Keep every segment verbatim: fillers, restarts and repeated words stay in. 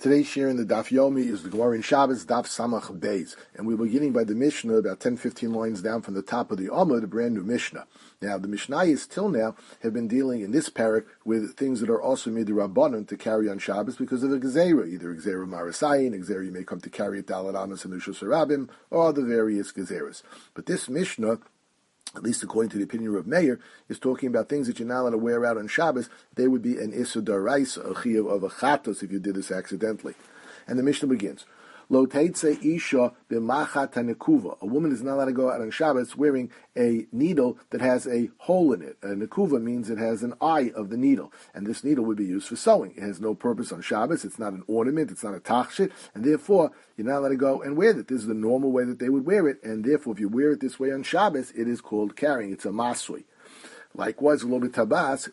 Today's share in the Daf Yomi is the Gemara in Shabbos, Daf Samach Beis. And we're beginning by the Mishnah, about ten to fifteen lines down from the top of the Amud, a brand new Mishnah. Now, the Mishnayos till now have been dealing in this parak with things that are also midrabanan to carry on Shabbos because of a gezerah, either gezerah marasayin, gezerah you may come to carry at Dalat Amos and Ushus Harabim, or the various gezerahs. But this Mishnah, at least according to the opinion of Meir, is talking about things that you're not allowed to wear out on Shabbos. They would be an Issur D'Oraisa, a chiyuv of a chatos if you did this accidentally. And the Mishnah begins, Lo teitze isha b'machat hanekuva. A woman is not allowed to go out on Shabbos wearing a needle that has a hole in it. A nekuva means it has an eye of the needle, and this needle would be used for sewing. It has no purpose on Shabbos. It's not an ornament. It's not a tachshit, and therefore you're not allowed to go and wear it. This is the normal way that they would wear it, and therefore if you wear it this way on Shabbos, it is called carrying. It's a masui. Likewise, lo b'tabas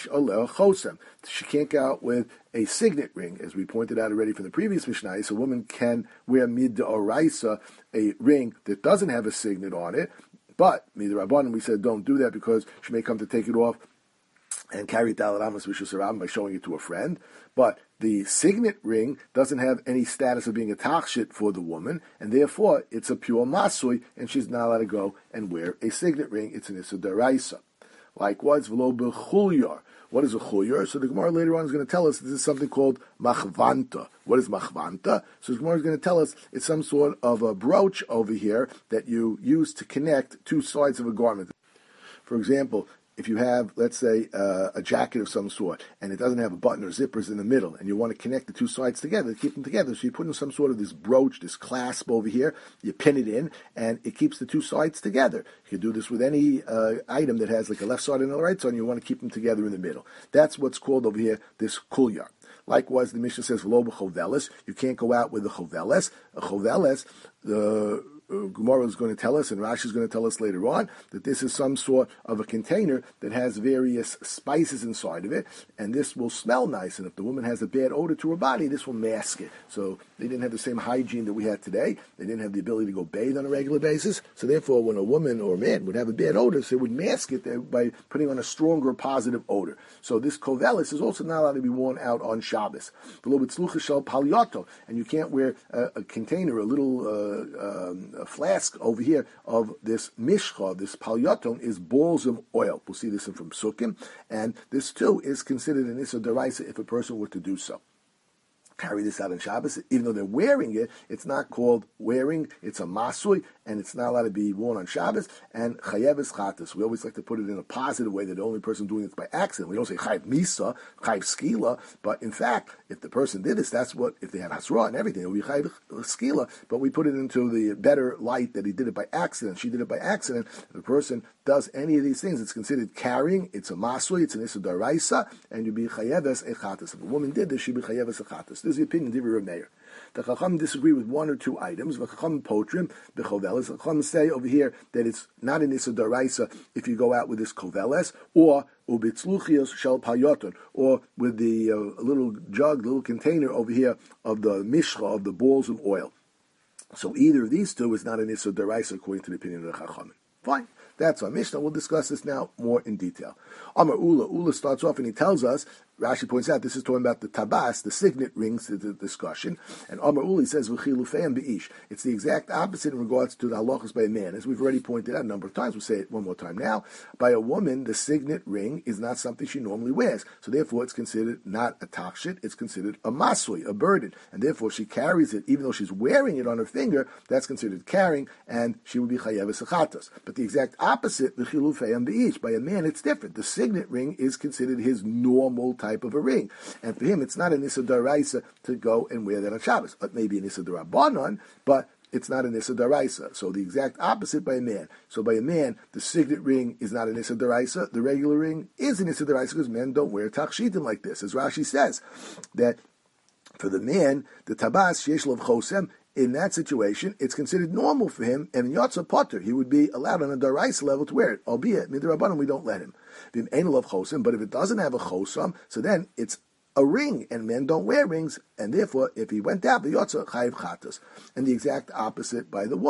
chosem. She can't go out with a signet ring, as we pointed out already from the previous Mishnah. So a woman can wear mid d'oraisa, a ring that doesn't have a signet on it, but midrabanan we said don't do that because she may come to take it off and carry it Dalat Amos Ushus Harabim by showing it to a friend. But the signet ring doesn't have any status of being a tachshit for the woman, and therefore it's a pure masui, and she's not allowed to go and wear a signet ring. It's an issur d'oraisa. Likewise, v'lo b'chulyar. What is a chulyar? So the Gemara later on is going to tell us this is something called machvanta. What is machvanta? So the Gemara is going to tell us it's some sort of a brooch over here that you use to connect two sides of a garment. For example, if you have, let's say, uh, a jacket of some sort, and it doesn't have a button or zippers in the middle, and you want to connect the two sides together, keep them together, so you put in some sort of this brooch, this clasp over here, you pin it in, and it keeps the two sides together. You can do this with any uh, item that has like a left side and a right side, and you want to keep them together in the middle. That's what's called over here, this kulyar. Likewise, the Mishnah says, v'lo b'choveles. You can't go out with a choveles. A choveles, the Uh, Gemara is going to tell us, and Rashi is going to tell us later on, that this is some sort of a container that has various spices inside of it, and this will smell nice, and if the woman has a bad odor to her body, this will mask it. So they didn't have the same hygiene that we had today. They didn't have the ability to go bathe on a regular basis, so therefore when a woman or a man would have a bad odor, so they would mask it by putting on a stronger positive odor. So this kovelis is also not allowed to be worn out on Shabbos. And you can't wear a, a container, a little uh, um, a flask over here of this mishcha, this palyaton, is balsam oil. We'll see this in from Sukkim, and this too is considered an issur d'oraisa if a person were to do so. Carry this out on Shabbos, even though they're wearing it, it's not called wearing, it's a masui, and it's not allowed to be worn on Shabbos, and chayev is chatas. We always like to put it in a positive way that the only person doing it by accident. We don't say chayev misa, chayev skila, but in fact, if the person did this, that's what, if they had hasra and everything, it would be chayev skila, but we put it into the better light that he did it by accident, she did it by accident. If the person does any of these things, it's considered carrying, it's a masui, it's an issur d'oraisa, and you'd be chayev es echatas. If a woman did this, she'd be chayev es echatas. This is the opinion of Rav Meir. The Chacham disagree with one or two items. The Chacham potrim, the choveles. The Chacham say over here that it's not an issur d'oraisa if you go out with this koveles, or ubitzluchios shel palyoton, or with the uh, little jug, little container over here of the mishcha, of the balls of oil. So either of these two is not an issur d'oraisa according to the opinion of the Chacham. Fine. That's our Mishnah. We'll discuss this now more in detail. Amar Ula. Ula starts off and he tells us, Rashi points out, this is talking about the tabas, the signet rings to the discussion. And Amar Ula says, V'chilufeim be'ish. It's the exact opposite in regards to the halachas by a man. As we've already pointed out a number of times, we'll say it one more time now. By a woman, the signet ring is not something she normally wears. So therefore it's considered not a takshit, it's considered a masui, a burden. And therefore she carries it, even though she's wearing it on her finger, that's considered carrying, and she would be chayev echatas. But the exact opposite, the chilufeim be'ish. By a man, it's different. The signet ring is considered his normal type of a ring, and for him, it's not an issur d'oraisa to go and wear that on Shabbos. It may be an issur d'rabbanan, but it's not an issur d'oraisa. So the exact opposite by a man. So by a man, the signet ring is not an issur d'oraisa. The regular ring is an issur d'oraisa because men don't wear tachshitim like this, as Rashi says that for the man, the tabas sheyesh lo chosem. In that situation, it's considered normal for him, and in Yotza Potter, he would be allowed on a Daraisa level to wear it, albeit, Midrabanan, we don't let him. But if it doesn't have a Chosam, so then it's a ring, and men don't wear rings, and therefore, if he went down, the Yotza Chayiv Chatas. And the exact opposite by the woman.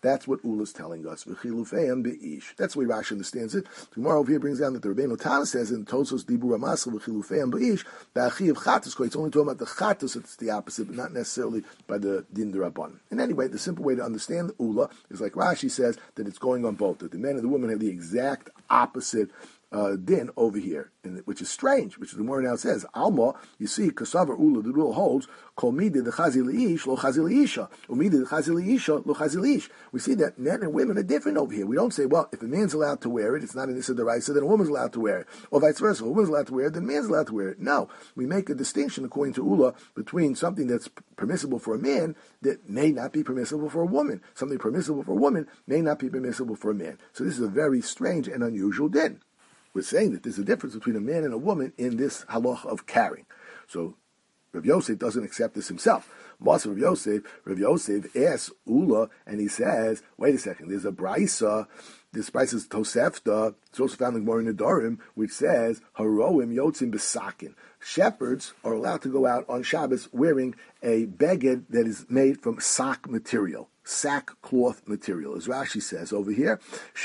That's what Ula is telling us. V'chilufeim be'ish. That's the way Rashi understands it. The Gemara over here brings down that the Rebbeinu Tana says in Tosos Dibur Ramasel v'chilufeim be'ish, ba'achi of chatus, it's only talking about the chatus, it's the opposite, but not necessarily by the din d'Rabbanan. And anyway, the simple way to understand the Ula is like Rashi says, that it's going on both, that the men and the women have the exact opposite Uh, din over here, and which is strange, which the Gemara now says, Alma, you see, Kasavar Ula, the rule holds, Kol midi the chazi li'ish, lo chazi li'isha, umidi the chazi li'isha, lo chazi li'ish. We see that men and women are different over here. We don't say, well, if a man's allowed to wear it, it's not an issa d'oraisa, then a woman's allowed to wear it. Or vice versa, a woman's allowed to wear it, then a man's allowed to wear it. No, we make a distinction, according to Ula, between something that's permissible for a man that may not be permissible for a woman. Something permissible for a woman may not be permissible for a man. So this is a very strange and unusual din. We're saying that there's a difference between a man and a woman in this halacha of carrying. So Rav Yosef doesn't accept this himself. Masa Rav Yosef, Rav Yosef asks Ula, and he says, wait a second, there's a brisa, this brisa is Tosefta, it's also found in Gemara Nedarim, which says, Haroim yotzim besakin. Shepherds are allowed to go out on Shabbos wearing a beged that is made from sock material. Sackcloth material, as Rashi says over here,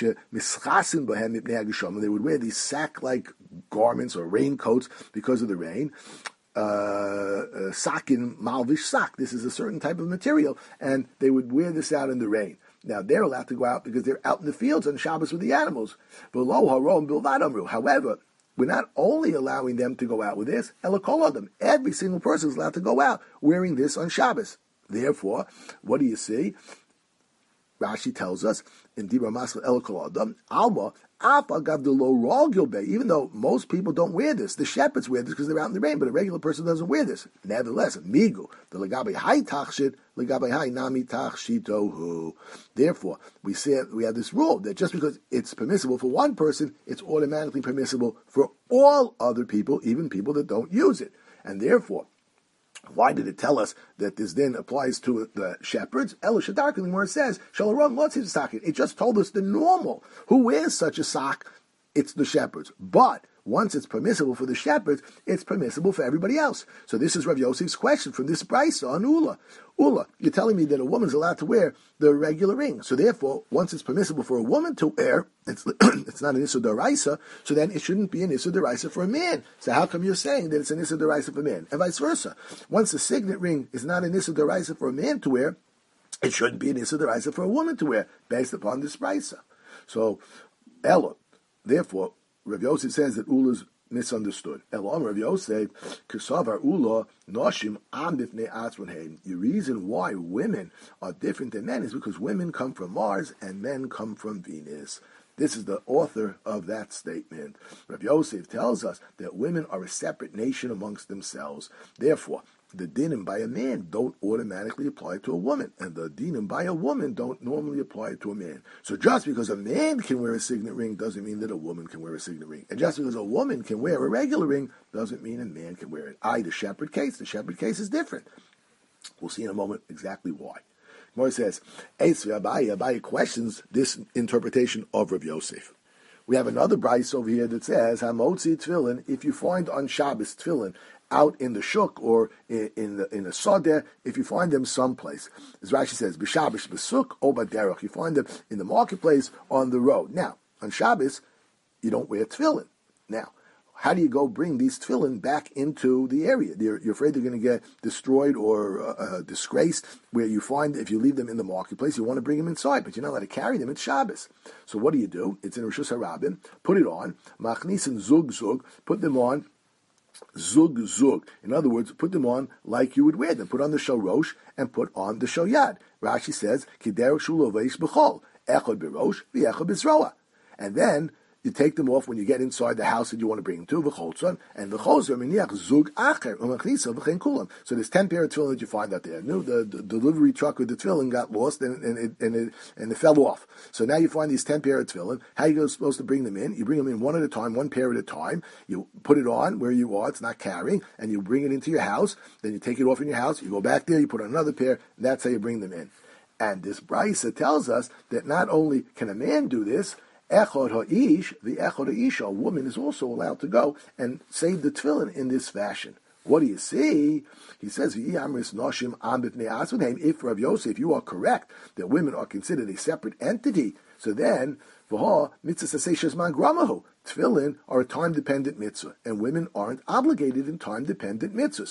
they would wear these sack-like garments or raincoats because of the rain. Uh, sakin malvish sak. This is a certain type of material, and they would wear this out in the rain. Now they're allowed to go out because they're out in the fields on Shabbos with the animals. However, we're not only allowing them to go out with this, every single person is allowed to go out wearing this on Shabbos. Therefore, what do you see? Rashi tells us in Dibra Masel El Kol Adam, Alma, Afa Gavdelo Rol Gilbe, even though most people don't wear this, the shepherds wear this because they're out in the rain, but a regular person doesn't wear this. Nevertheless, Migu, the Legabe Hai Tachshit, Legabe Hai Nami Tachshitohu. Therefore, we say we have this rule that just because it's permissible for one person, it's automatically permissible for all other people, even people that don't use it. And therefore, why did it tell us that this then applies to the shepherds? Elo Shadarkin, where it says, Shalaron lots of sock. It just told us the normal. Who wears such a sock? It's the shepherds. But once it's permissible for the shepherds, it's permissible for everybody else. So this is Rav Yosef's question from this brisa on Ula. Ula, you're telling me that a woman's allowed to wear the regular ring. So therefore, once it's permissible for a woman to wear, it's, it's not an issur d'oraisa, so then it shouldn't be an issur d'oraisa for a man. So how come you're saying that it's an issur d'oraisa for a man? And vice versa. Once the signet ring is not an issur d'oraisa for a man to wear, it shouldn't be an issur d'oraisa for a woman to wear, based upon this brisa. So, Ella, therefore, Rav Yosef says that Ula's misunderstood. Elam Rav Yosef, Kesavar Ula, Noshim Am Bifnei Atzronheim. The reason why women are different than men is because women come from Mars and men come from Venus. This is the author of that statement. Rav Yosef tells us that women are a separate nation amongst themselves. Therefore, the dinim by a man don't automatically apply to a woman, and the dinim by a woman don't normally apply to a man. So just because a man can wear a signet ring doesn't mean that a woman can wear a signet ring. And just because a woman can wear a regular ring doesn't mean a man can wear it. I, the shepherd case, the shepherd case is different. We'll see in a moment exactly why. Gemara says, Eisvi Abaye, Abaye questions this interpretation of Rav Yosef. We have another brayso over here that says, Hamotzi tefillin, if you find on Shabbos tefillin out in the shuk or in, in the in a sodeh, if you find them someplace, as Rashi says, b'Shabbos b'suk or b'derech, you find them in the marketplace on the road. Now, on Shabbos, you don't wear tefillin. Now, how do you go bring these tefillin back into the area? You're, you're afraid they're going to get destroyed or uh, uh, disgraced, where you find if you leave them in the marketplace, you want to bring them inside, but you're not allowed to carry them. It's Shabbos. So what do you do? It's in Rishus HaRabim. Put it on. Machnisin zug zug. Put them on. Zug zug. In other words, put them on like you would wear them. Put on the shorosh and put on the shoyad. Rashi says, Kiderek shuloveis b'chol. Echad b'rosh, v'echad b'zroa. And then you take them off when you get inside the house that you want to bring them to, v'cholzon, and v'cholzon, miniach zug acher, u'machnisa v'chein kulam. So there's ten pair of tefillin that you find out there. No, the, the delivery truck with the tefillin got lost and, and, it, and, it, and it fell off. So now you find these ten pair of tefillin. How are you supposed to bring them in? You bring them in one at a time, one pair at a time. You put it on where you are, it's not carrying, and you bring it into your house. Then you take it off in your house, you go back there, you put on another pair, and that's how you bring them in. And this brisa tells us that not only can a man do this, Echad ha'ish, the echad ha'isha, a woman is also allowed to go and save the tefillin in this fashion. What do you see? He says, if Rav Yosef, you are correct that women are considered a separate entity, so then, tefillin are a time-dependent mitzvah, and women aren't obligated in time-dependent mitzvahs.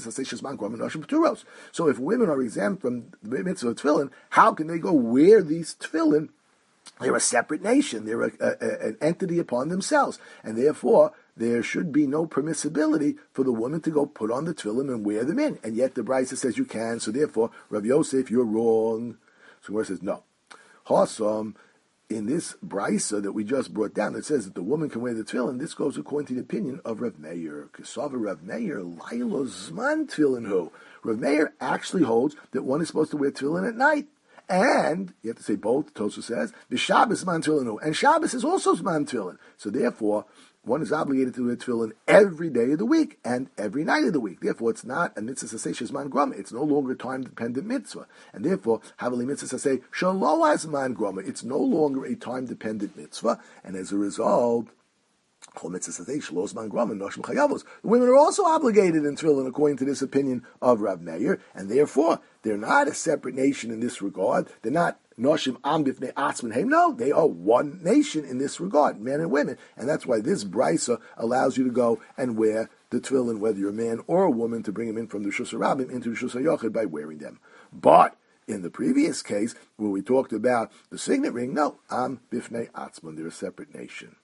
So if women are exempt from the mitzvah of tefillin, how can they go wear these tefillin? They're a separate nation. They're a, a, a, an entity upon themselves. And therefore, there should be no permissibility for the woman to go put on the tefillin and wear them in. And yet the Brisa says you can, so therefore, Rav Yosef, you're wrong. So the Gemara says, no. Hasam, in this Brisa that we just brought down, it says that the woman can wear the tefillin. This goes according to the opinion of Rav Meir. Kesava Rav Meir, Lailo Zman tefillin hu. Rav Meir actually holds that one is supposed to wear tefillin at night. And, you have to say both, Tosu says, the Shabbos Zman tefillin, and Shabbos is also Zman tefillin. So therefore, one is obligated to wear tefillin every day of the week and every night of the week. Therefore, it's not a mitzvah saseh shezman grama. It's no longer a time-dependent mitzvah. And therefore, havali mitzvah saseh shelo hazman grama. It's no longer a time-dependent mitzvah. And as a result, the women are also obligated in tefillin according to this opinion of Rav Meir, and therefore they're not a separate nation in this regard. They're not noshim am bifnei atzmin heim. No, they are one nation in this regard, men and women, and that's why this brisa allows you to go and wear the tefillin, whether you're a man or a woman, to bring them in from the Rishus HaRabim into the Rishus HaYochid by wearing them. But in the previous case, where we talked about the signet ring, no, am bifnei atzmin. They're a separate nation.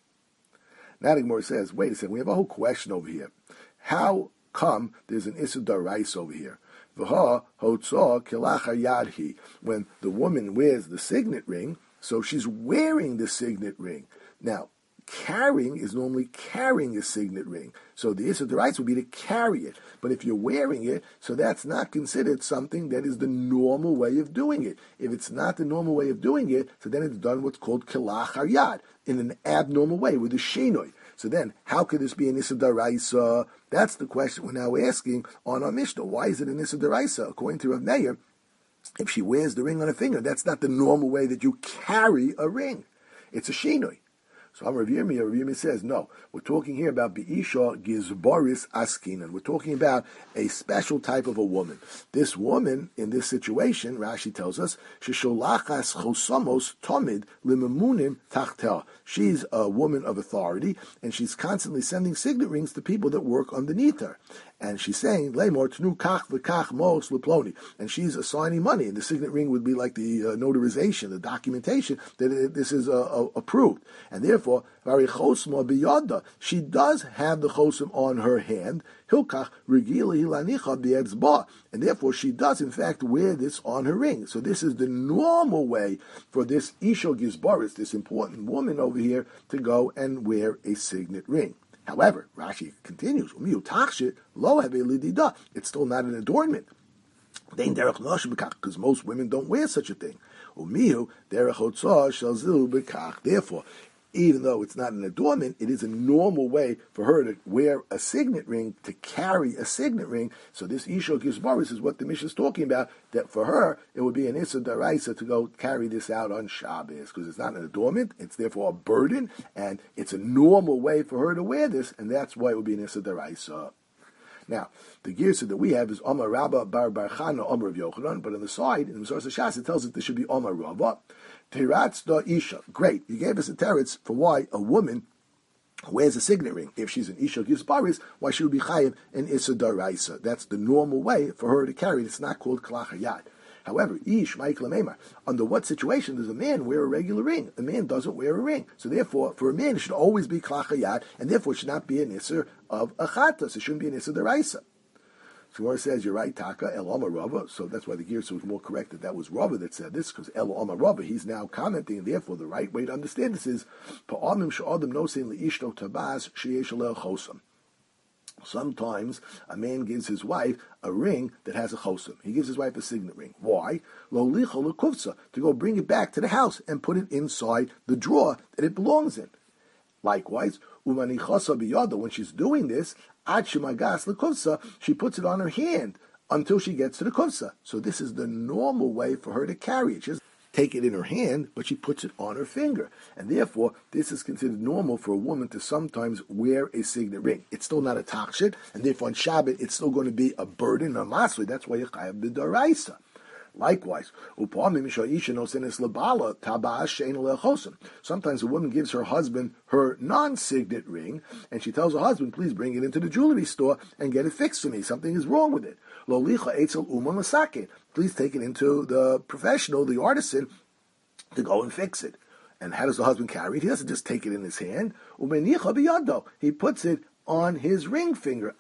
Now the Gemara says, wait a second, we have a whole question over here. How come there's an Issur D'Oraisa over here? V'ha hotzah kilacha yadhi. When the woman wears the signet ring, so she's wearing the signet ring. Now, carrying is normally carrying a signet ring. So the Issur D'Oraisa would be to carry it. But if you're wearing it, so that's not considered something that is the normal way of doing it. If it's not the normal way of doing it, so then it's done what's called kilachar yad, in an abnormal way, with a shinoi. So then, how could this be an Issur D'Oraisa? That's the question we're now asking on our Mishnah. Why is it an Issur D'Oraisa? According to Rav Meir, if she wears the ring on her finger, that's not the normal way that you carry a ring. It's a shinoi. So I'm Rav Yirmiyah. Rav Yirmiyah says, no, we're talking here about Be'isha Gizboris Askinan. We're talking about a special type of a woman. This woman, in this situation, Rashi tells us, Shesholachas Chosamos Tomid Limamunim Tachtel. She's a woman of authority, and she's constantly sending signet rings to people that work underneath her. And she's saying, Lemor Tnu Kach V'Kach Mos Leploni. And she's assigning money, and the signet ring would be like the uh, notarization, the documentation that it, this is uh, uh, approved. And therefore, Vari Chosma Biyada, she does have the chosim on her hand, Hilkach Regili Hilanicha B'Etzba. And therefore, she does, in fact, wear this on her ring. So this is the normal way for this Isha Gizbaris, this important woman over here, to go and wear a signet ring. However, Rashi continues, it's still not an adornment. Because most women don't wear such a thing. Therefore, even though it's not an adornment, it is a normal way for her to wear a signet ring, to carry a signet ring. So this Isha Gizbaris is what the Mishnah is talking about, that for her, it would be an Issur D'Oraisa to go carry this out on Shabbos, because it's not an adornment, it's therefore a burden, and it's a normal way for her to wear this, and that's why it would be an Issur D'Oraisa. Now, the Girsa that we have is Omar Rabba Bar Bar Chana Omar of Yochanan, but on the side, in the Masorah Shas, it tells us there should be Omar Rabba. Teratz da Isha. Great. You gave us a teretz for why a woman wears a signet ring. If she's an Isha Gizbaris, why she would be chayiv an Issur D'Oraisa. That's the normal way for her to carry it. It's not called Kalach Hayad. However, Ish Ma'ikla Meimar. Under what situation does a man wear a regular ring? A man doesn't wear a ring. So therefore, for a man, it should always be Kalach Hayad, and therefore it should not be an Issur of Achatas. It shouldn't be an Issur D'Oraisa. So Gemara says, you're right, Taka, El Omar Rava. So that's why the Girsa was more correct that that was Rava that said this, because El Omar Rava, he's now commenting, and therefore the right way to understand this is, Pa'amim sha'adam nosein li'ishto tabaz sheyesh alel chosam. Sometimes a man gives his wife a ring that has a chosim. He gives his wife a signet ring. Why? Lo licha lekufsa, to go bring it back to the house and put it inside the drawer that it belongs in. Likewise, umani chasa biyada, when she's doing this, ad shemagas lekufsa, she puts it on her hand until she gets to the kufsa. So this is the normal way for her to carry it. She take it in her hand, but she puts it on her finger. And therefore, this is considered normal for a woman to sometimes wear a signet ring. It's still not a takshit, and therefore on Shabbat, it's still going to be a burden, a masui. That's why you chayav b'daraisa. Likewise, sometimes a woman gives her husband her non-signet ring, and she tells her husband, please bring it into the jewelry store and get it fixed for me. Something is wrong with it. Please take it into the professional, the artisan, to go and fix it. And how does the husband carry it? He doesn't just take it in his hand. He puts it on his ring finger,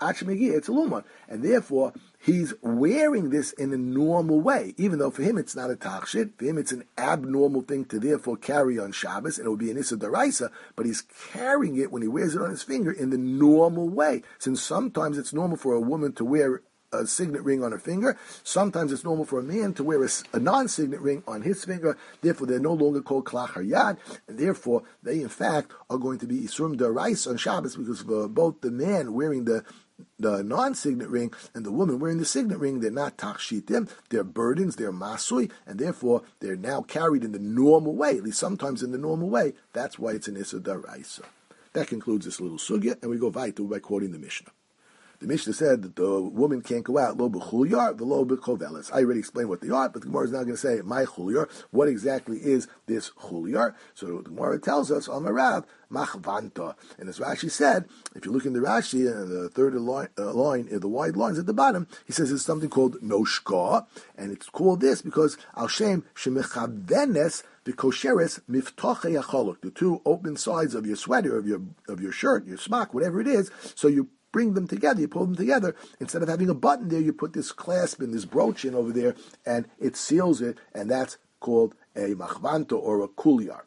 and therefore he's wearing this in a normal way, even though for him it's not a tachshit, for him it's an abnormal thing to therefore carry on Shabbos, and it would be an issa daraisa, but he's carrying it when he wears it on his finger in the normal way, since sometimes it's normal for a woman to wear a signet ring on her finger. Sometimes it's normal for a man to wear a, a non-signet ring on his finger. Therefore, they're no longer called klach haryad, and therefore they, in fact, are going to be isurim daraisa on Shabbos, because for both the man wearing the the non-signet ring and the woman wearing the signet ring, they're not tachshitim, they're burdens, they're masui, and therefore they're now carried in the normal way, at least sometimes in the normal way. That's why it's an issa daraisa. That concludes this little sugya, and we go weiter by quoting the Mishnah. The Mishnah said that the woman can't go out lo b'chulyar v'lo b'koveles. I already explained what they are, but the Gemara is now going to say, my chulyar, what exactly is this chulyar? So the Gemara tells us, Amarav, machvanta. And as Rashi said, if you look in the Rashi, uh, the third line, uh, line uh, the wide lines at the bottom, he says it's something called noshka, and it's called this because al shem shemechavenes v'kosheres miftoche yacholok, the two open sides of your sweater, of your of your shirt, your smock, whatever it is, so you bring them together, you pull them together. Instead of having a button there, you put this clasp and this brooch in over there, and it seals it, and that's called a machvanto or a kulyar.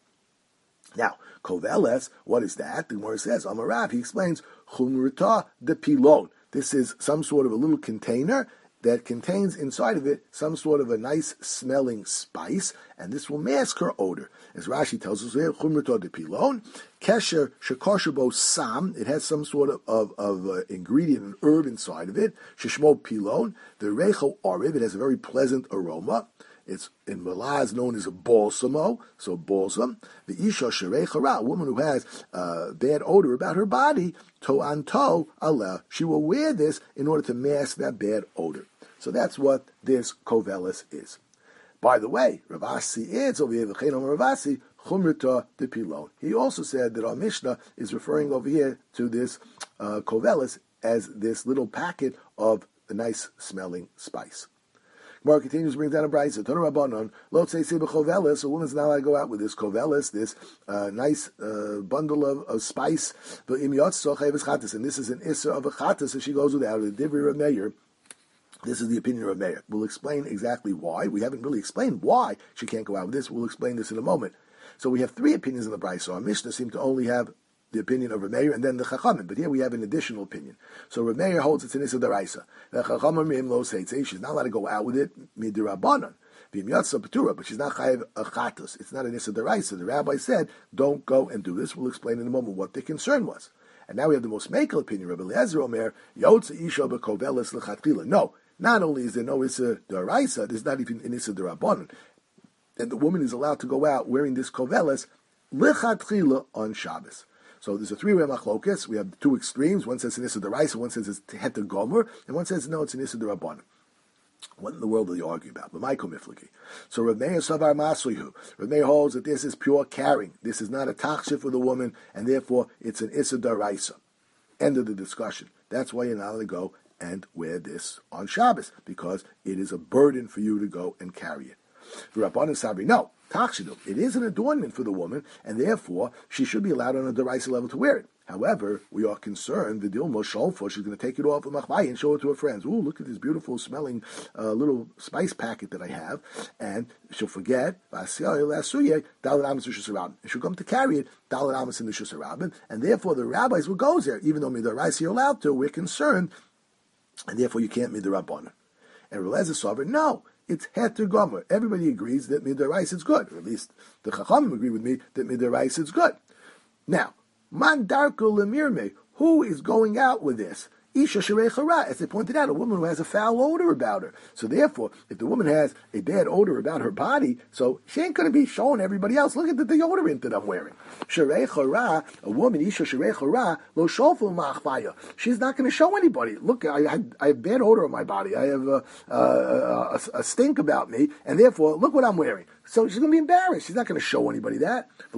Now, koveles, what is that? The Gemara says, Amarav, he explains, chumrita de pilon. This is some sort of a little container that contains inside of it some sort of a nice smelling spice, and this will mask her odor. As Rashi tells us here, chumrata de pilon, kesher shekosherbo sam, it has some sort of, of, of uh, ingredient, an herb inside of it, sheshmo pilon, the recho oriv, it has a very pleasant aroma. It's in Malaz known as a balsamo, so balsam. The isha sherechara, a woman who has uh, bad odor about her body, to anto Allah, she will wear this in order to mask that bad odor. So that's what this kovelis is. By the way, Ravasi is over here, Ravasi, chumrita de pilon. He also said that our Mishnah is referring over here to this uh, kovelis as this little packet of a nice smelling spice. Gemara continues, brings down a brayso. Tanu Rabbanon, lo tzei b'chovelis. A woman's not allowed to go out with this kovelis, this uh, nice uh, bundle of, of spice. And this is an issa of a chatas. If she goes without it, Divri Rav Meir. This is the opinion of Meir. We'll explain exactly why. We haven't really explained why she can't go out with this. We'll explain this in a moment. So we have three opinions in the brayso. Our Mishnah seem to only have the opinion of Rav Meir and then the Chachamim. But here we have an additional opinion. So Rav Meir holds it's an issa daraisa. The Chachamim lo say she's not allowed to go out with it midirabanan. But she's not chayav a chatus. It's not an issa daraisa. The rabbi said, don't go and do this. We'll explain in a moment what the concern was. And now we have the most makel opinion. Rabbi Eliezer Omer, Yotze isha b'kovelis l'chatchila. No, not only is there no issa daraisa, there's not even an issa darabanan. And the woman is allowed to go out wearing this kovelis l'chatchila on Shabbos. So there's a three-way machlokes. We have two extremes. One says an issa daraisa, one says it's heter gomer, and one says no, it's an issa darabanan. What in the world do you argue about? But Michael Mifliki. So Rav Meir Savar Masuihu. Rav Meir holds that this is pure carrying. This is not a tachshit for the woman, and therefore it's an issa daraisa. End of the discussion. That's why you're not allowed to go and wear this on Shabbos, because it is a burden for you to go and carry it. Rabbanan Sabri, no, tachshidu. It is an adornment for the woman, and therefore she should be allowed on a deraisa level to wear it. However, we are concerned, the Dilma Sholfa, she's going to take it off of Machvai and show it to her friends. Ooh, look at this beautiful smelling uh, little spice packet that I have. And she'll forget, and she'll come to carry it, Dalit Amas in the Shusarabin, and therefore the rabbis will go there. Even though Midaraisa you're allowed to, we're concerned, and therefore you can't Midarabana. And Releza Sovereign, no. It's heter gomer. Everybody agrees that midaraisa is good, or at least the Chachamim agree with me that midaraisa is good. Now, man darko lemirme, who is going out with this? Isha Sherei Chara, as they pointed out, a woman who has a foul odor about her. So therefore, if the woman has a bad odor about her body, so she ain't going to be showing everybody else, look at the deodorant that I'm wearing. Sherei Chara, a woman, Isha Sherei Chara, lo shofu ma'achvaya. She's not going to show anybody. Look, I, I, I have bad odor on my body. I have a, a, a, a stink about me, and therefore, look what I'm wearing. So she's going to be embarrassed. She's not going to show anybody that. And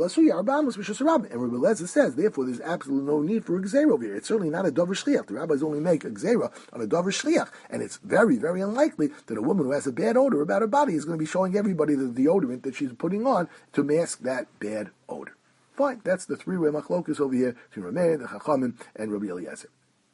Rabbi Eliezer says, therefore, there's absolutely no need for a gzeira over here. It's certainly not a dover shliach. The rabbis only make a gzeira on a dover shliach, and it's very, very unlikely that a woman who has a bad odor about her body is going to be showing everybody the deodorant that she's putting on to mask that bad odor. Fine, that's the three-way machlokus over here between Rameir, the Chachamim, and Rabbi Eliezer.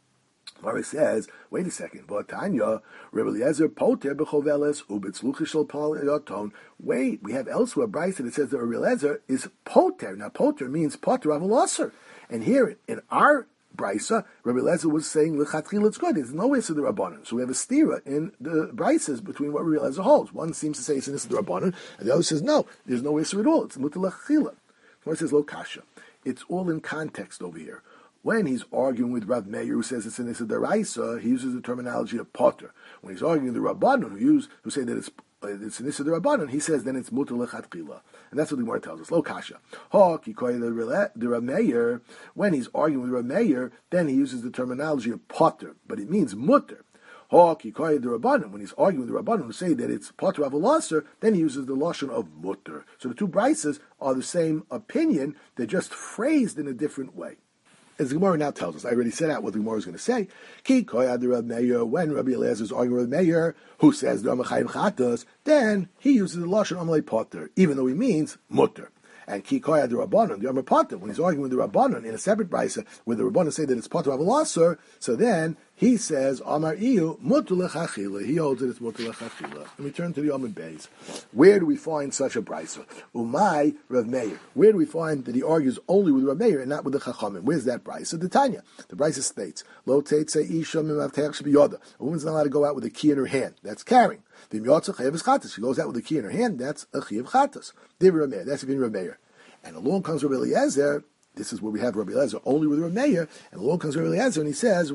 Mara says, wait a second, but Tanya, Rabbi Eliezer poter bechoveles ubetzluchish shel palyaton. Wait, we have elsewhere Brisa that says that Rabbi Eliezer is poter. Now poter means poter avolaser, and here in our Brisa, Rabbi Eliezer was saying lechatchila it's good. There's no issa the rabbanon. So we have a stira in the Brisas between what Rabbi Eliezer holds. One seems to say it's an issa the rabbanon, and the other says no, there's no issa at all. It's mutar lechila. One says lo kasha. It's all in context over here. When he's arguing with Rav Meir, who says it's an issa deraisa, he uses the terminology of potter. When he's arguing with the rabbanon, who use who say that it's it's an issa derabanan, he says then it's mutar lechatchila, and that's what the Gemara tells us. Lo kasha. Ha kikoy the Rav Meir. When he's arguing with Rav Meir, then he uses the terminology of potter, but it means mutar. Ha kikoy the rabbanon. When he's arguing with the rabbanon who say that it's potter avolaser, then he uses the lashon of mutar. So the two brises are the same opinion; they're just phrased in a different way. As the Gemara now tells us, I already said out what the Gemara is going to say. Ki koyad Rav Meir, when Rabbi Eliezer is arguing with Meir, who says the Amachayim Chatas, then he uses the lashon Amalei Potter, even though he means mutter. And Ki koyad the Rabbanon, the Amar Potter, when he's arguing with the Rabbanon in a separate brisa, where the Rabbanon say that it's Potter Avolaser, so then he says Amar Iyu mutter lechachila. He holds that it's mutter lechachila. Let me turn to the Amud Beis. Where do we find such a brisa? Umay Rav Meir. Where do we find that he argues only with Rav Meir and not with the Chachamim? Where's that brisa? The Tanya. The brisa states Lo teitze isha mimavteach shebiyoda. A woman's not allowed to go out with a key in her hand. That's carrying. She goes out with the key in her hand, that's a chiyav chatas. That's a Rav Meir. And along comes Rabbi Eliezer. This is where we have Rabbi Eliezer only with Rav Meir. And along comes Rabbi Eliezer, and he says,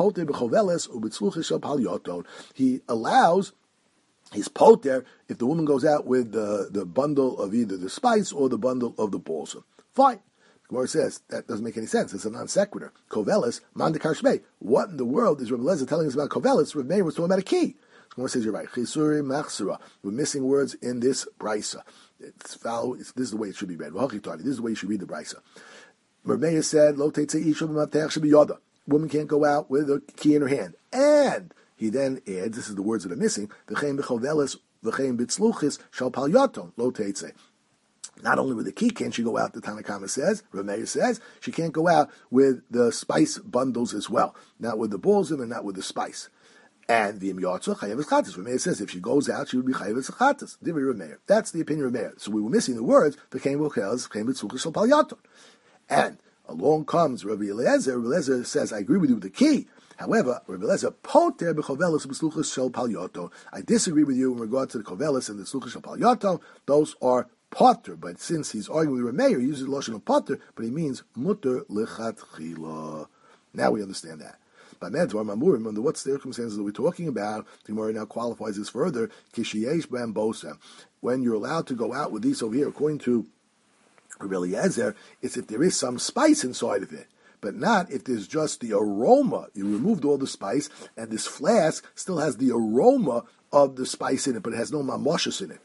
he allows his poter if the woman goes out with the, the bundle of either the spice or the bundle of the balsam. Fine. The Gemara says that doesn't make any sense. It's a non sequitur. Kovelis, mandikar shmei. What in the world is Rabbi Eliezer telling us about Kovelis? Rav Meir was talking about a key. The Gemara says you're right. Chisuri machsura. We're missing words in this brisa. It's foul. It's, this is the way it should be read. This is the way you should read the brisa. Rav Meir said, "Lo teitze isha b'mavteach shebiyoda." Woman can't go out with a key in her hand. And he then adds, this is the words that are missing, v'chein b'chovelis v'chein b'tzluchis shal palyaton lo teitze. Not only with the key can she go out, the Tanakama says, Rav Meir says, she can't go out with the spice bundles as well. Not with the balsam and not with the spice. And the imyotza chayev chatas. Rav Meir says if she goes out, she would be chayev chatas. Divrei Rav Meir. That's the opinion of Rav Meir. So we were missing the words v'chein b'chovelis v'chein b'tzluchis shal palyaton. And along comes Rabbi Eliezer. Rabbi Eliezer says, I agree with you with the key. However, Rabbi Eliezer, poter b'chovelis b'sluchas shel palyato. I disagree with you in regard to the chovelis and the sluchas shel palyato. Those are potter. But since he's arguing with Rav Meir, he uses the lotion of potter, but he means mutter lechatchila. Now we understand that. By Medvar Mamurim, under what circumstances are we talking about? The Gemara now qualifies this further. Kishiyesh bambosa. When you're allowed to go out with these over here, according to Rabbi Eliezer, it's if there is some spice inside of it, but not if there's just the aroma. You removed all the spice, and this flask still has the aroma of the spice in it, but it has no mamoshus in it.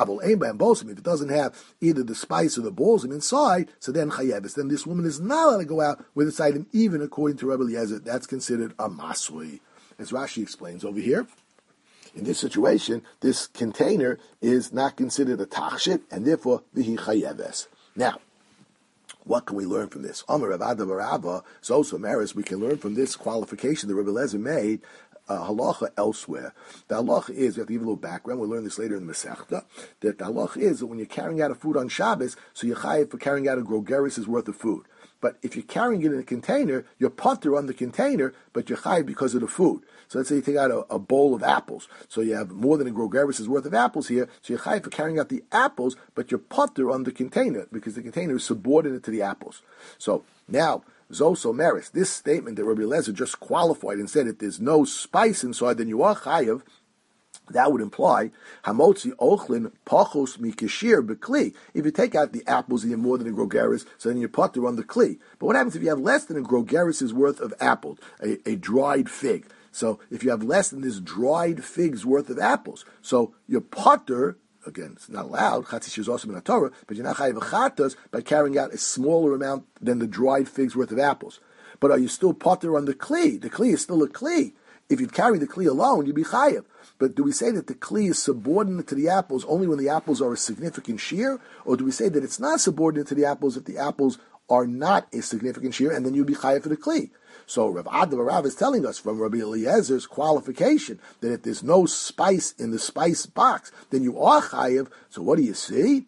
If it doesn't have either the spice or the balsam inside, so then chayevis. Then this woman is not allowed to go out with this item, even according to Rabbi Eliezer. That's considered a masui. As Rashi explains over here, in this situation, this container is not considered a tachshit, and therefore vihi chayeves. Now, what can we learn from this? Amar Rav Ada bar Abba, so Maris, we can learn from this qualification that Rabbi Eliezer made, uh, halacha elsewhere. The halacha is, we have to give a little background, we'll learn this later in the Masechta, that the halacha is that when you're carrying out a food on Shabbos, so you're chayav for carrying out a grogeris' worth of food. But if you're carrying it in a container, you're potter on the container, but you're chayav because of the food. So let's say you take out a, a bowl of apples. So you have more than a grogeris' worth of apples here. So you're chayav for carrying out the apples, but you're potter on the container because the container is subordinate to the apples. So now Zoso Meris. This statement that Rabbi Eliezer just qualified and said that there's no spice inside, then you are chayav. That would imply hamotzi ochlin pachos mikashir bekli. If you take out the apples and you have more than a grogeris, so then you're potter on the kli. But what happens if you have less than a grogeris' worth of apples, a, a dried fig? So if you have less than this dried fig's worth of apples, so your potter, again, it's not allowed, chatzis is also in the Torah, but you're not chayav chatas by carrying out a smaller amount than the dried fig's worth of apples. But are you still potter on the kli? The kli is still a kli. If you'd carry the kli alone, you'd be chayav. But do we say that the kli is subordinate to the apples only when the apples are a significant shear? Or do we say that it's not subordinate to the apples if the apples are not a significant shear, and then you'd be chayav for the kli? So Rav Ada Rav is telling us from Rabbi Eliezer's qualification that if there's no spice in the spice box, then you are chayav. So what do you see?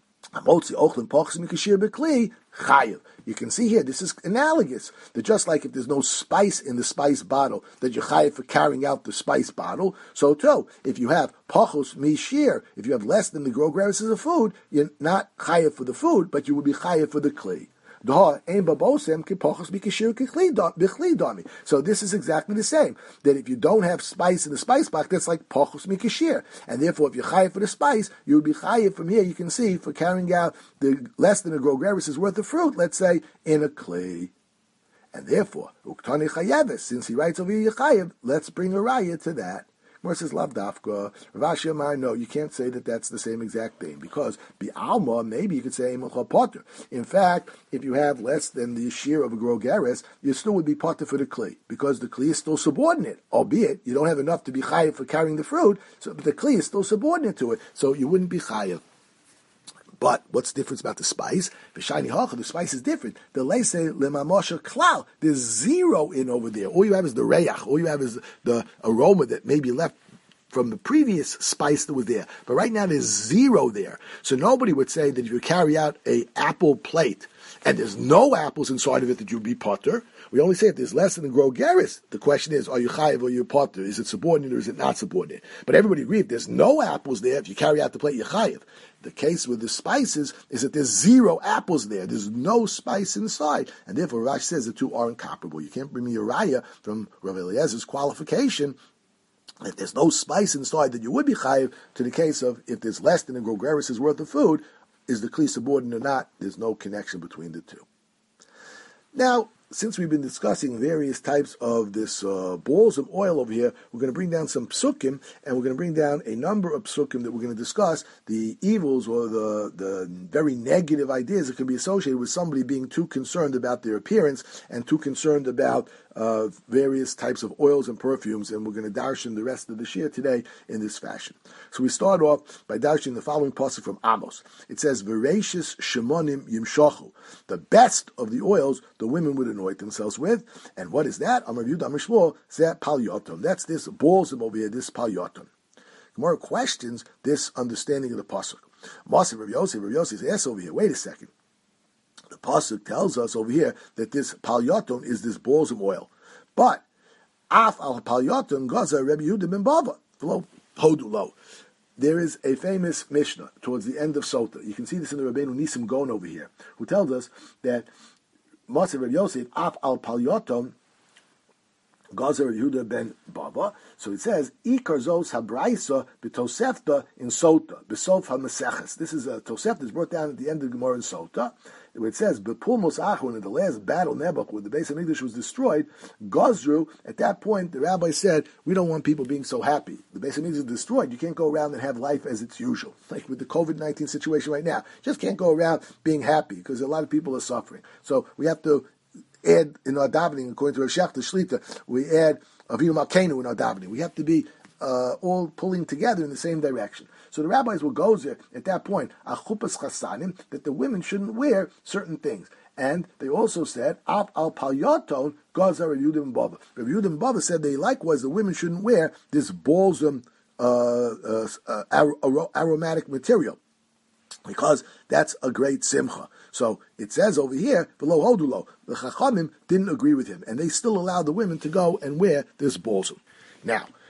You can see here, this is analogous, that just like if there's no spice in the spice bottle, that you're chayav for carrying out the spice bottle, so too, if you have pachos mishir, if you have less than the grogeris of food, you're not chayav for the food, but you will be chayav for the kli. So this is exactly the same. That if you don't have spice in the spice box, that's like pachos mikashir. And therefore, if you're chayav for the spice, you would be chayav from here, you can see, for carrying out the less than a grogeris' worth of fruit, let's say, in a kli. And therefore, uktani chayeves, since he writes over here chayav, let's bring a raya to that. Gemara says, Lav Dafka. Rav Ashi Amar, no, you can't say that that's the same exact thing, because Bi'alma, maybe you could say Emel Potter. In fact, if you have less than the shear of a grogeres, you still would be Potter for the Kli, because the Kli is still subordinate, albeit you don't have enough to be Chayav for carrying the fruit, so, but the Kli is still subordinate to it, so you wouldn't be Chayav. But what's the difference about the spice? The shiny hacha, the spice is different. The leise lemamosha klal. There's zero in over there. All you have is the reyach. All you have is the aroma that may be left from the previous spice that was there. But right now there's zero there. So nobody would say that if you carry out a apple plate and there's no apples inside of it that you'd be potter. We only say if there's less than a grogeris. The question is, are you chayiv or you potter? Is it subordinate or is it not subordinate? But everybody agrees, if there's no apples there, if you carry out the plate, you're chayiv. The case with the spices is that there's zero apples there. There's no spice inside. And therefore, Rashi says the two are incomparable. You can't bring me a raya from Rav Eliezer's qualification. If there's no spice inside, then you would be chayiv, to the case of if there's less than a grogeris' worth of food, is the kli subordinate or not? There's no connection between the two. Now, since we've been discussing various types of this uh, balls of oil over here, we're going to bring down some psukim, and we're going to bring down a number of psukim that we're going to discuss the evils or the, the very negative ideas that can be associated with somebody being too concerned about their appearance and too concerned about uh, various types of oils and perfumes, and we're going to darshan the rest of the shir today in this fashion. So we start off by darshan the following pasuk from Amos. It says, "V'reishis shemonim yimshachu." The best of the oils the women would anoint themselves with. And what is that? Amar Yehuda Amar Shmuel, that palyotum. That's this balsam over here, this palyotum. Gemara questions this understanding of the pasuk. Masi Rav Yossi, Rav Yossi says over here, wait a second. The pasuk tells us over here that this palyotum is this balsam oil. But, af al palyotum gaza Rabbi Yehuda ben Bava, below Hodulo. There is a famous Mishnah towards the end of Sota. You can see this in the Rabbeinu Nisim Gon over here, who tells us that Masi Rav Yosef af al palyotom gazer Yehuda ben Bava. So it says ikar zos habraisa b'tosefta in Sota b'sof hameseches. This is a Tosefta that's brought down at the end of the Gemara in Sota, where it says b'pulmos achron, in the last battle Nebuch, when the Beis Hamikdash was destroyed, Gazru, at that point the rabbi said, we don't want people being so happy. The Beis Hamikdash is destroyed. You can't go around and have life as it's usual, like with the covid nineteen situation right now. Just can't go around being happy because a lot of people are suffering. So we have to add in our davening, according to Rav Shechter Shlita, we add Avinu Malkeinu in our davening. We have to be uh, all pulling together in the same direction. So the rabbis will go there at that point, achupas chasanim, that the women shouldn't wear certain things. And they also said, Av al palyoton gazar Rav Yehuda ben Bava. Rav Yehuda ben Bava said they likewise the women shouldn't wear this balsam uh, uh, uh, ar- aromatic material, because that's a great simcha. So it says over here, below Hodulo, the Chachamim didn't agree with him, and they still allowed the women to go and wear this balsam. Now,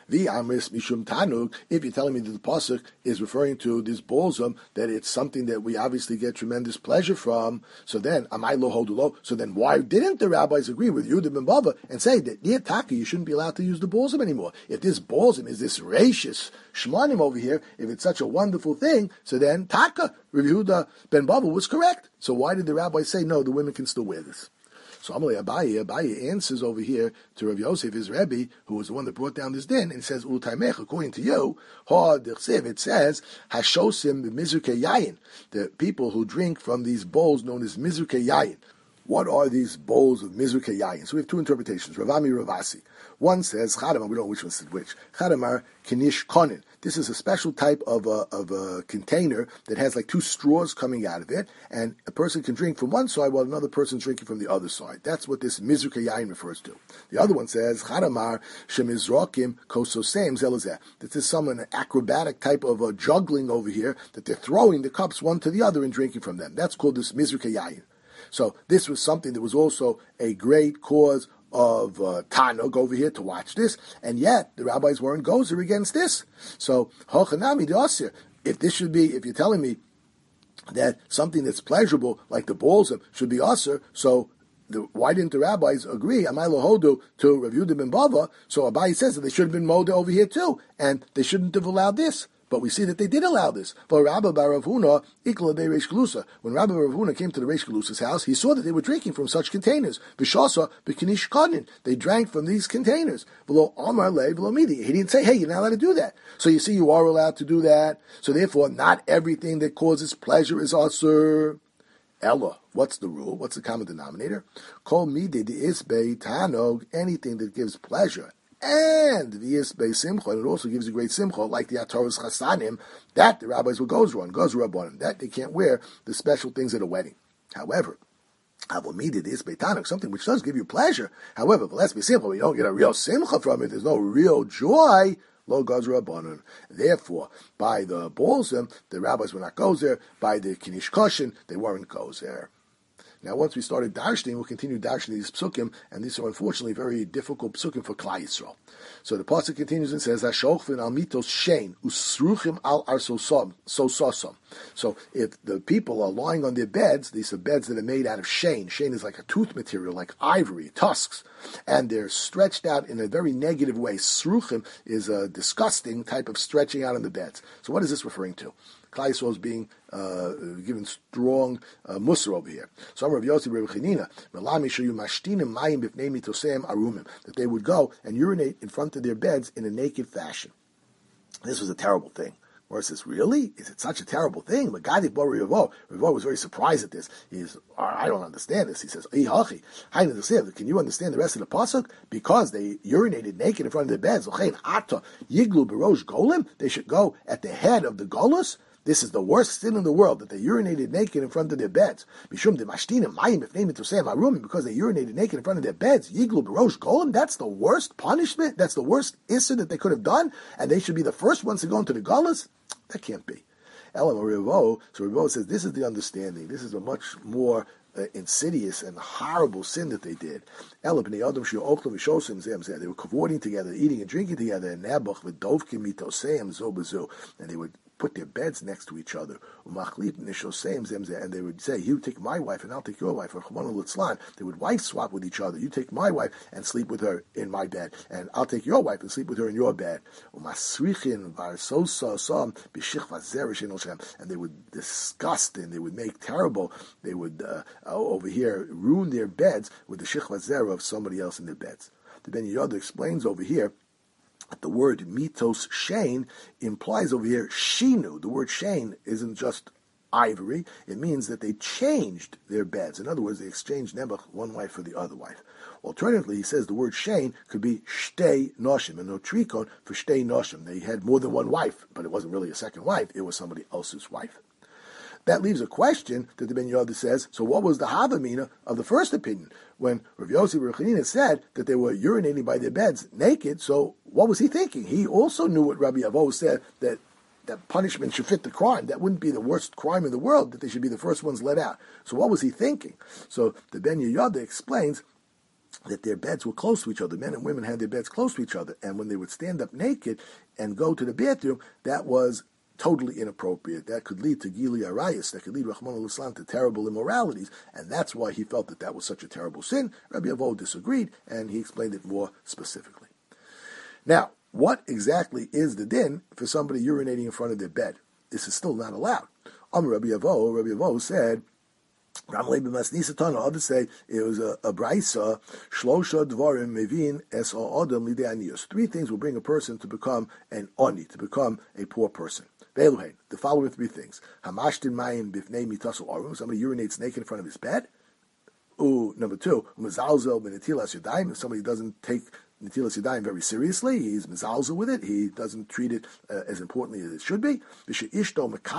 The Amris Mishum Tanug, if you're telling me that the pasuk is referring to this bolzum, that it's something that we obviously get tremendous pleasure from, so then, Amai Lo Hodulo, so then why didn't the rabbis agree with Yehuda ben Bava and say that, yeah, Taka, you shouldn't be allowed to use the bolzum anymore? If this bolzum is this rachis shmanim over here, if it's such a wonderful thing, so then Taka, Rav Yehuda ben Bava was correct. So why did the rabbis say, no, the women can still wear this? So Amalei Abaye, Abaye answers over here to Rav Yosef, his Rebbe, who was the one that brought down this din, and says, Utaimech, according to you, ha d'chsev, it says, Hashosim b'mizrukei yayin, the people who drink from these bowls known as mizrukei yayin. What are these bowls of mizrukei yayin? So we have two interpretations, Ravami, Ravasi. One says, Chadamar, we don't know which one said which. Chadamar, Kinish Konin. This is a special type of a, of a container that has like two straws coming out of it, and a person can drink from one side while another person's drinking from the other side. That's what this Mizrukei Yayin refers to. The other one says, Chadamar, Shemizrokim, Kososem, Zelazeh. This is some an acrobatic type of a juggling over here, that they're throwing the cups one to the other and drinking from them. That's called this Mizrukei Yayin. So this was something that was also a great cause of uh, Tanug over here to watch this, and yet the rabbis weren't gozer against this. So Hochanami de Osir, if this should be, if you're telling me that something that's pleasurable like the balsam should be Osir, so the, why didn't the rabbis agree, Amai Lohodu, to Rav Yehuda ben Bava? So Abai says that they should have been Moda over here too, and they shouldn't have allowed this. But we see that they did allow this. For Rabbi Bar Rav Huna, Ikla de Reish Galusa. When Rabbi Bar Rav Huna came to the Reish Galusa's house, he saw that they were drinking from such containers. V'shasa b'kinish kanin. They drank from these containers. V'lo Amar le v'lo midi. He didn't say, hey, you're not allowed to do that. So you see, you are allowed to do that. So therefore, not everything that causes pleasure is asur. Ella, what's the rule? What's the common denominator? Kol midi de isbei tanog. Anything that gives pleasure. And the Yisbei Simcha, and it also gives a great Simcha, like the Ataros Chasanim, that the rabbis will goes on, goes rabbanim, that they can't wear the special things at a wedding. However, Avomidi, the Yisbei Tanuk, something which does give you pleasure. However, but let's be simple, you don't get a real Simcha from it, there's no real joy, lo goes rabbanim. Therefore, by the balsam, the rabbis will not go there, by the Kinish Koshin, they weren't goes there. Now, once we started darshaning, we'll continue darshaning these psukim, and these are unfortunately very difficult psukim for Klal Yisrael. So the pasuk continues and says, "Hashochin al mitos shein usruchim al arsosom sososom." So if the people are lying on their beds, these are beds that are made out of shein. Shein is like a tooth material, like ivory, tusks, and they're stretched out in a very negative way. Sruchim is a disgusting type of stretching out on the beds. So what is this referring to? Klal Yisrael is being uh, given strong uh, musar over here. So Rav Yossi Rav Chanina, that they would go and urinate in front of their beds in a naked fashion. This was a terrible thing. Or it says, really? Is it such a terrible thing? Magadik Bar Ravo. Ravo was very surprised at this. He's, I don't understand this. He says, can you understand the rest of the pasuk? Because they urinated naked in front of their beds. They should go at the head of the golus. This is the worst sin in the world, that they urinated naked in front of their beds. Because they urinated naked in front of their beds. Yiglu b'rosh golem. That's the worst punishment. That's the worst issur that they could have done. And they should be the first ones to go into the golus. That can't be. Elam Rivo. So Rivo says this is the understanding. This is a much more uh, insidious and horrible sin that they did. They were cavorting together, eating and drinking together, and they would put their beds next to each other, and they would say, you take my wife and I'll take your wife. They would wife swap with each other. You take my wife and sleep with her in my bed, and I'll take your wife and sleep with her in your bed. And they would disgust and they would make terrible, they would uh, over here ruin their beds with the shich vazera of somebody else in their beds. The Ben Yehuda explains over here the word mitos shein implies over here shinu. The word shein isn't just ivory. It means that they changed their beds. In other words, they exchanged nebuch, one wife for the other wife. Alternatively, he says the word shein could be shtei noshim, and no trikon for shtei noshim. They had more than one wife, but it wasn't really a second wife. It was somebody else's wife. That leaves a question that the Ben Yehuda says, so what was the Havamina of the first opinion? When Rav Yossi Rav Chanina said that they were urinating by their beds naked, so what was he thinking? He also knew what Rabbi Avo said, that that punishment should fit the crime. That wouldn't be the worst crime in the world, that they should be the first ones let out. So what was he thinking? So the Ben Yehuda explains that their beds were close to each other. Men and women had their beds close to each other, and when they would stand up naked and go to the bathroom, that was totally inappropriate. That could lead to Gili Arayas, that could lead Rahman al-Islam to terrible immoralities, and that's why he felt that that was such a terrible sin. Rabbi Avo disagreed, and he explained it more specifically. Now, what exactly is the din for somebody urinating in front of their bed? This is still not allowed. Amar Rabbi Avo, Rabbi Avo said, others say it was a, a brisa, shlosha dvarim mevin es adam lidei anius. Three things will bring a person to become an oni, to become a poor person. The following three things: hamashtin mayim bifnei mitasu arum. Somebody urinates naked in front of his bed. Ooh, number two, umazalzel benetilas yadayim. If somebody doesn't take Netilas Yadayim very seriously, he's mezalzel with it, he doesn't treat it uh, as importantly as it should be. And if,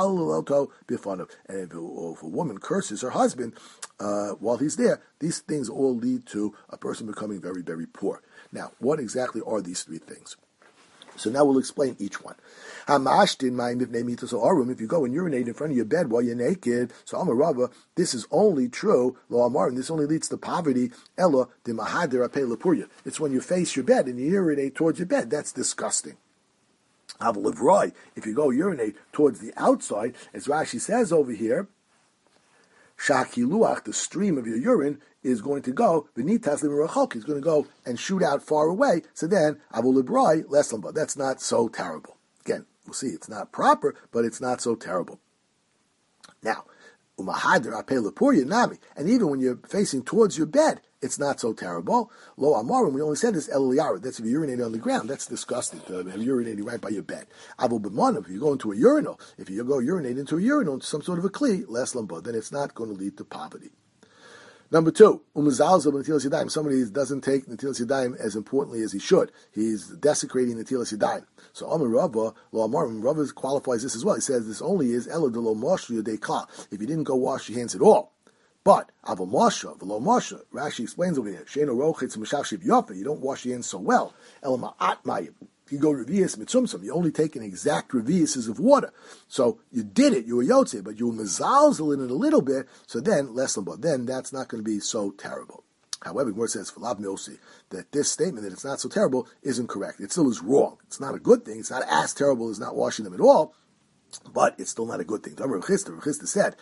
if a woman curses her husband uh, while he's there, these things all lead to a person becoming very, very poor. Now, what exactly are these three things? So now we'll explain each one. If you go and urinate in front of your bed while you're naked, so Amar Rava, this is only true, lo Amar, and this only leads to poverty, ella de mahader apei lepurya. It's when you face your bed and you urinate towards your bed. That's disgusting. Avalevroi, if you go urinate towards the outside, as Rashi says over here, Shakiluach, the stream of your urine, is going to go, V'nitas l'mirachok, is going to go and shoot out far away, so then, Avulibrai, leslamba. That's not so terrible. Again, we'll see, it's not proper, but it's not so terrible. Now, Umahadr apei lepurya nami, and even when you're facing towards your bed, it's not so terrible. Lo amarim, we only said this el yara. That's if you urinate on the ground. That's disgusting to have urinating right by your bed. Avul b'manav, if you go into a urinal, if you go urinate into a urinal, into some sort of a kli, les lamba, then it's not going to lead to poverty. Number two, umazalzel b'netilas yadayim. Somebody doesn't take netilas yadayim as importantly as he should. He's desecrating netilas yadayim. So Amar Rava, lo amarim, Rava qualifies this as well. He says this only is ela de lo mashru yadei kla. If you didn't go wash your hands at all. But Avo Moshe, V'lo Moshe, Rashi explains over here, Sheino Rochitz Meshachshiv Yofa, you don't wash your hands so well. Elama Atmayim, you go revius mitzumsum, you only take an exact reviuses of water. So you did it, you were yotze, but you were mezalzel in it a little bit, so then, less than, but then that's not going to be so terrible. However, Gemara says, Falav Milsi, that this statement that it's not so terrible isn't correct. It still is wrong. It's not a good thing. It's not as terrible as not washing them at all. But it's still not a good thing. Rav Chisda said,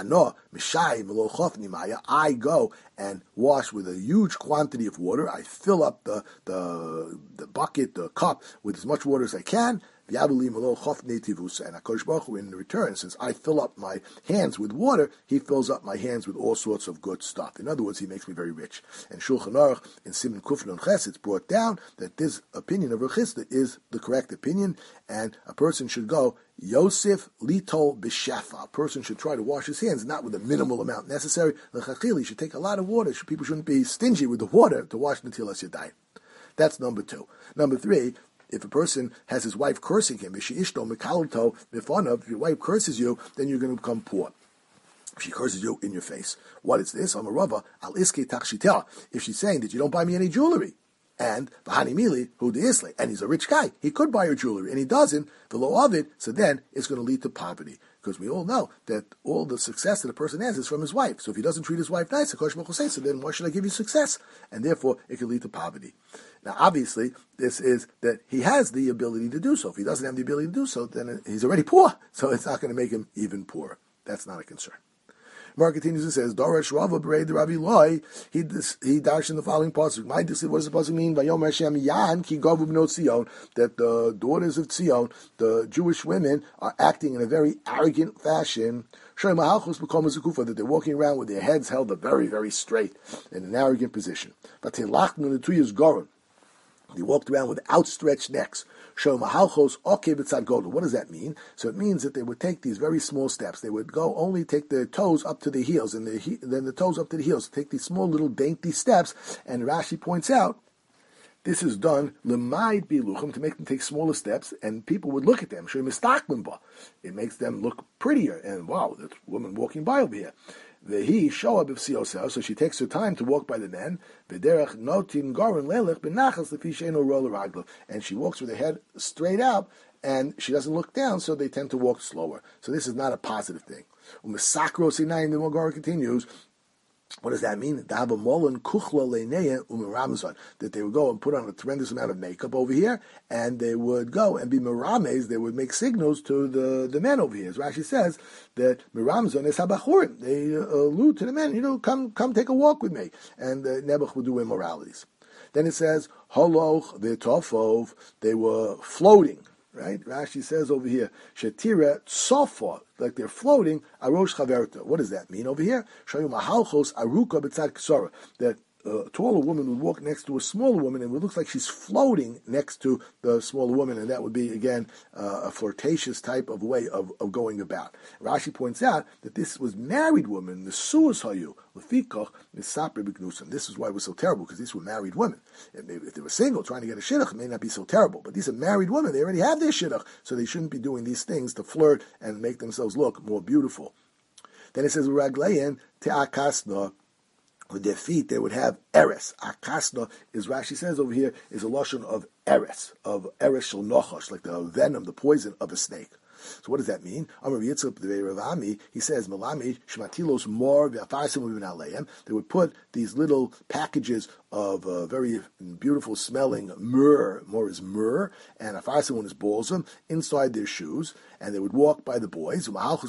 I go and wash with a huge quantity of water. I fill up the, the, the bucket, the cup, with as much water as I can. And HaKadosh Baruch Hu, in return, since I fill up my hands with water, he fills up my hands with all sorts of good stuff. In other words, he makes me very rich. And Shulchan Aruch, in Siman Kuf Nun Ches, it's brought down that this opinion of Rav Chisda is the correct opinion, and a person should go Yosef Litol B'Shefa. A person should try to wash his hands, not with a minimal amount necessary. L'chachili should take a lot of water. People shouldn't be stingy with the water to wash Netilas Yadayim. That's number two. Number three, if a person has his wife cursing him, if your wife curses you, then you're going to become poor. If she curses you in your face. What is this? Amarava, al iske takshitah. If she's saying that you don't buy me any jewelry, and v'hani mili hu deisle, and he's a rich guy, he could buy her jewelry, and he doesn't, the law of it, so then it's going to lead to poverty. Because we all know that all the success that a person has is from his wife. So if he doesn't treat his wife nice, HaKadosh Baruch Hu says, so then why should I give you success? And therefore, it can lead to poverty. Now, obviously, this is that he has the ability to do so. If he doesn't have the ability to do so, then he's already poor. So it's not going to make him even poorer. That's not a concern. Mar continues and says, Doresh Rava Berei the Rabbi Loi, he he dashed in the following pasuk. My what does the pasuk mean? Vayom Hashem Yan Ki Gavu B'not Tzion, that the daughters of Tzion, the Jewish women, are acting in a very arrogant fashion. That they're walking around with their heads held up very, very straight in an arrogant position. But they walked around with outstretched necks. What does that mean? So it means that they would take these very small steps. They would go only take their toes up to the heels, and the, then the toes up to the heels. Take these small little dainty steps. And Rashi points out, this is done l'maid biluchim, to make them take smaller steps, and people would look at them. It makes them look prettier. And wow, that woman walking by over here. Vehi shoa b'vsiosel, so she takes her time to walk by the men. V'derech notin gorin lelech b'nachas lefi she'eno rola raglo, and she walks with her head straight out, and she doesn't look down, so they tend to walk slower. So this is not a positive thing. U'mesakro sinayim, the Gemara continues. What does that mean? That they would go and put on a tremendous amount of makeup over here, and they would go and be mirames. They would make signals to the, the men over here. As Rashi says that miramzon is habachurim. They uh, allude to the men. You know, come come take a walk with me, and uh, Nebuch would do immoralities. Then it says holoch v'tofov. They were floating. Right? Rashi says over here, Shetira tsofa, like they're floating, arosh chaverta. What does that mean over here? Shayu mahalchos aruka b'tzad ksara. That a taller woman would walk next to a smaller woman, and it looks like she's floating next to the smaller woman, and that would be, again, uh, a flirtatious type of way of, of going about. Rashi points out that this was married women, the suas hayu, lefikoch, misapre b'gnusim. This is why it was so terrible, because these were married women. And maybe if they were single, trying to get a shidduch, it may not be so terrible, but these are married women, they already have their shidduch, so they shouldn't be doing these things to flirt and make themselves look more beautiful. Then it says, Raglein te'akasna, with their feet, they would have eres. Akasna, is Rashi says over here, is a loshon of eres, of eres shel nochash, like the venom, the poison of a snake. So what does that mean? Amar Yitzchak the Rav Ami, he says, Malami shmatilos mor v'afarsim u'vin aleim. They would put these little packages of uh, very beautiful smelling myrrh, myrrh is myrrh, and afarsim one is balsam, inside their shoes, and they would walk by the boys. When they're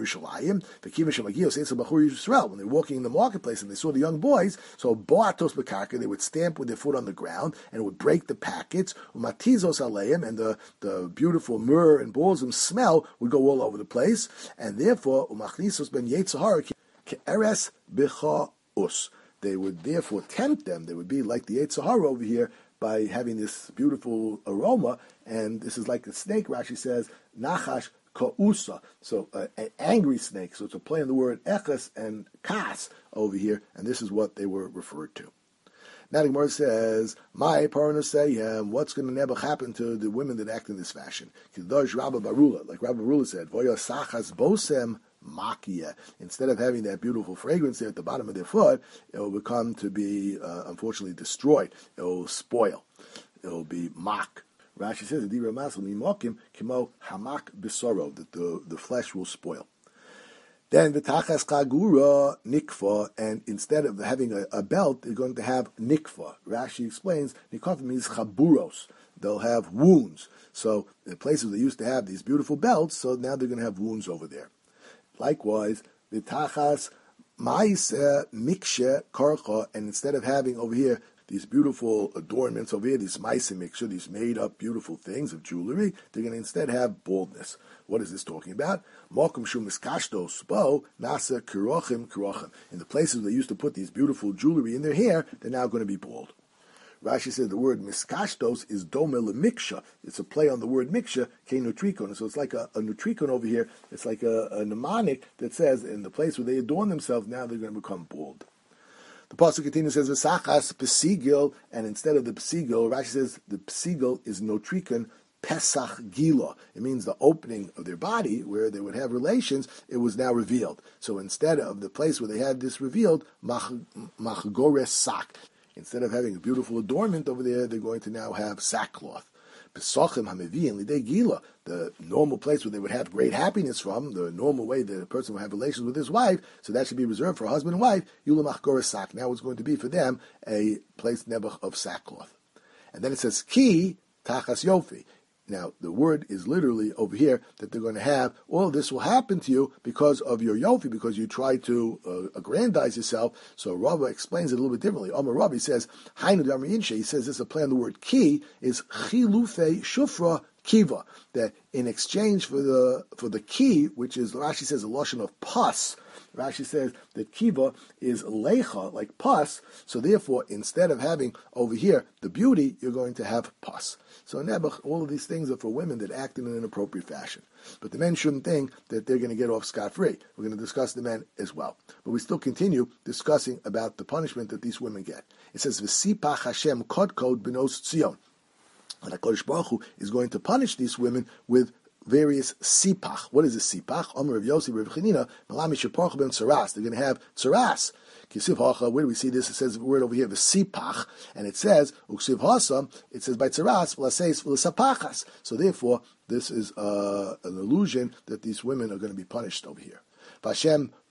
walking in the marketplace and they saw the young boys, so boatos b'karka, they would stamp with their foot on the ground, and it would break the packets, umatizos aleim, and the, the beautiful myrrh and balsam smell would go all over the place, and therefore, umachnisos ben yetzahar ke'eres b'cha'us. They would therefore tempt them. They would be like the Yetzer Hara over here by having this beautiful aroma, and this is like a snake. Rashi says nachash ka'usa, so uh, an angry snake. So it's a play on the word eches and kas over here, and this is what they were referred to. Now the Gemara says, "My parnasayim, what's going to never happen to the women that act in this fashion?" Kidosh Rabba Barula, like Rabba Barula said, "Voya sachas bosem." Makia. Instead of having that beautiful fragrance there at the bottom of their foot, it will become to be, uh, unfortunately, destroyed. It will spoil. It will be mak. Rashi says, kimo hamak bisoro, that the, the flesh will spoil. Then the tachas kagura nikfa, and instead of having a, a belt, they're going to have nikfa. Rashi explains, nikfa means chaburos. They'll have wounds. So the places they used to have these beautiful belts, so now they're going to have wounds over there. Likewise, the tachas ma'ise mikshe karcha, and instead of having over here these beautiful adornments over here, these ma'ise mikshe, these made-up beautiful things of jewelry, they're going to instead have baldness. What is this talking about? Mokum shum miskashtos bo nasa kirochim kirochim. In the places where they used to put these beautiful jewelry in their hair, they're now going to be bald. Rashi said the word miskashtos is domel miksha. It's a play on the word miksha, ke nutrikon. So it's like a, a nutrikon over here. It's like a, a mnemonic that says in the place where they adorn themselves, now they're going to become bald. The pasuk continues, says v'sachas pesigil, and instead of the pesigil, Rashi says the pesigil is notrikon pesach gila. It means the opening of their body where they would have relations. It was now revealed. So instead of the place where they had this revealed, machgores sak. Instead of having a beautiful adornment over there, they're going to now have sackcloth. Pesachim hameviin lidei gila, the normal place where they would have great happiness from, the normal way that a person would have relations with his wife, so that should be reserved for husband and wife, yulamach goras sak. Now it's going to be for them a place nebuch of sackcloth. And then it says, ki tachas yofi. Now, the word is literally over here that they're going to have, all this will happen to you because of your yofi, because you try to uh, aggrandize yourself. So Rava explains it a little bit differently. Amar Rabbi says, Hainu Damar Yinshe, he says this is a play on the word ki, is chilufe shufra kiva, that in exchange for the for the ki, which is, Rashi says, a lotion of pus, Rashi says that kiva is lecha, like pus, so therefore, instead of having over here the beauty, you're going to have pus. So Nebuch, all of these things are for women that act in an inappropriate fashion. But the men shouldn't think that they're going to get off scot-free. We're going to discuss the men as well. But we still continue discussing about the punishment that these women get. It says, V'sipach Hashem kodkod b'nos tzion. And HaKadosh Baruch Hu is going to punish these women with various sipach. What is a sipach? Omer of Yossi, Rav Chanina, Malami Sheparch ben Tsaras. They're going to have tsaras. Kisiv hacha, where do we see this? It says the word over here, the sipach, and it says, uksiv hasa, it says by tsaras, v'laseis v'lasapachas. So therefore, this is uh, an illusion that these women are going to be punished over here. Vashem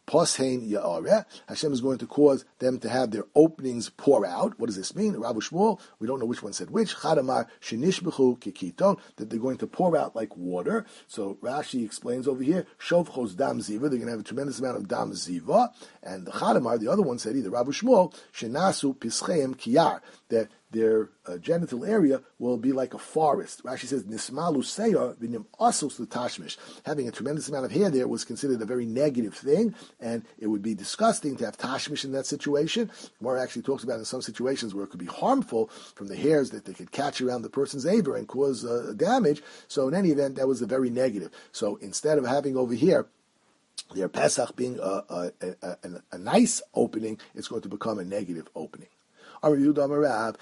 Poshein Ya'areh. Hashem is going to cause them to have their openings pour out. What does this mean? Rav Shmuel, we don't know which one said which. Chadamar Shenishbechu Kikiton, that they're going to pour out like water. So Rashi explains over here, Shovchos Dam Ziva, they're going to have a tremendous amount of Dam Ziva. And the Chadamar, the other one said either Rav Shmuel, Shenasu Pischeim Kiyar, that their uh, genital area will be like a forest. Rashi says, Nismalu Seyor Vinim Asos L'Tashmish. Having a tremendous amount of hair there was considered a very negative thing, and it would be disgusting to have Tashmish in that situation. Gemara actually talks about in some situations where it could be harmful from the hairs that they could catch around the person's aver and cause uh, damage. So in any event, that was a very negative. So instead of having over here their Pesach being a, a, a, a, a nice opening, it's going to become a negative opening. The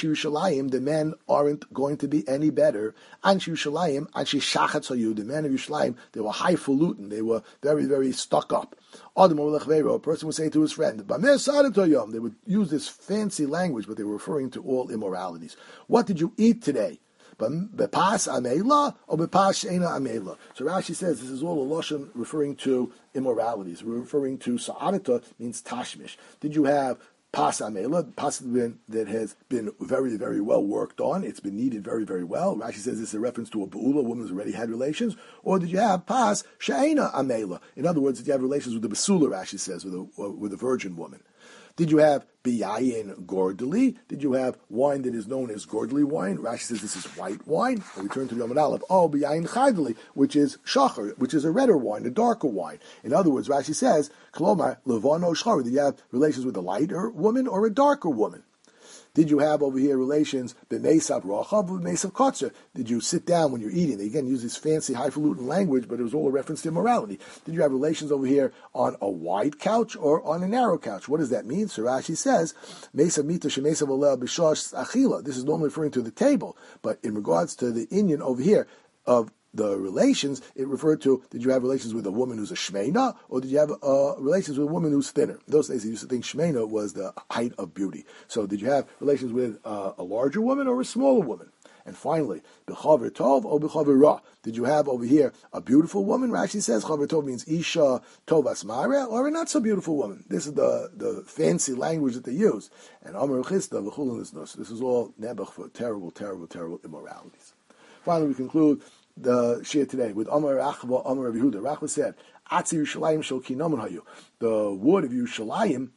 men aren't going to be any better. Anshi Yerushalayim, Anshi Shachatz Hayu, the men of Yerushalayim, they were highfalutin, they were very, very stuck up. A person would say to his friend, they would use this fancy language, but they were referring to all immoralities. What did you eat today? Bepas amela or bepas sheina amela. So Rashi says this is all a lashon referring to immoralities. We're referring to sa'adata means tashmish. Did you have pas amela, pas that has been very, very well worked on? It's been kneaded very, very well. Rashi says this is a reference to a beula, a woman who's already had relations. Or did you have pas sheina amela? In other words, did you have relations with the basula? Rashi says with a with a virgin woman. Did you have biyayin gordeli? Did you have wine that is known as gordeli wine? Rashi says this is white wine. And we turn to Yom Aleph. Oh, biyayin chaydeli, which is shachar, which is a redder wine, a darker wine. In other words, Rashi says, Kolomar levano shchar. Did you have relations with a lighter woman or a darker woman? Did you have over here relations b'meisav rochav b'meisav kotzer? Did you sit down when you're eating? They again use this fancy highfalutin language, but it was all a reference to immorality. Did you have relations over here on a wide couch or on a narrow couch? What does that mean? So Rashi says, meisav mita shemeisav oleh b'shosh achila. This is normally referring to the table, but in regards to the inyan over here of the relations, it referred to, did you have relations with a woman who's a shmeina, or did you have uh, relations with a woman who's thinner? In those days, they used to think shmeina was the height of beauty. So did you have relations with uh, a larger woman or a smaller woman? And finally, b'chaver tov or b'chaver ra? Did you have over here a beautiful woman? Rashi says chaver tov means isha tovas mare, or a not so beautiful woman. This is the, the fancy language that they use. And amar chista v'chulin is nus. This is all nebuch for terrible, terrible, terrible immoralities. Finally, we conclude the shir today with Amar Rachva, Amar Rabbi Yehuda. Rachva said, Atzi Yerushalayim shel kinomon hayu. The wood of Yerushalayim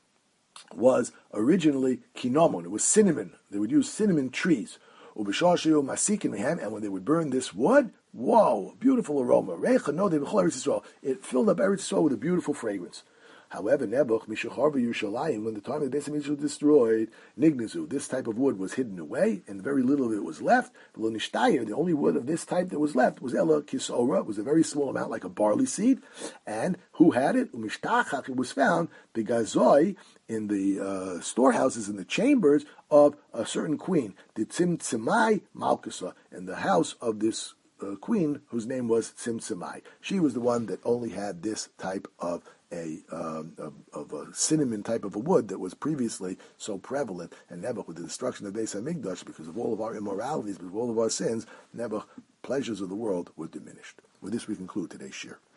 was originally kinomon. It was cinnamon. They would use cinnamon trees. Ubishar shayu masikin mehem, and when they would burn this wood, whoa, beautiful aroma. Reicha no de b'chol Eretz Yisrael. It filled up Eretz Yisrael with a beautiful fragrance. However, Nebuch, Mishachar Yerushalayim, when the time of the Beis Hamikdash was destroyed, Nignazu, this type of wood was hidden away, and very little of it was left. The only wood of this type that was left was Ela Kisora, was a very small amount, like a barley seed. And who had it? Umishtachach, it was found, Begazoi, in the uh, storehouses, in the chambers of a certain queen, the Tzimtzimai Malkusa, in the house of this uh, queen, whose name was Tzimtzimai. She was the one that only had this type of A, um, of, of a cinnamon type of a wood that was previously so prevalent. And Nebuch, with the destruction of Beis Hamikdash, because of all of our immoralities, because of all of our sins, Nebuch, pleasures of the world were diminished. With this, we conclude today's shir.